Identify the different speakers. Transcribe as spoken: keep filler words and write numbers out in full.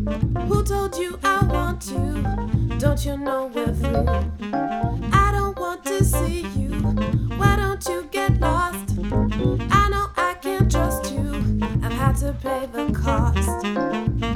Speaker 1: Who told you I want to? Don't you know we're through? I don't want to see you. Why don't you get lost? I know I can't trust you. I've had to pay the cost.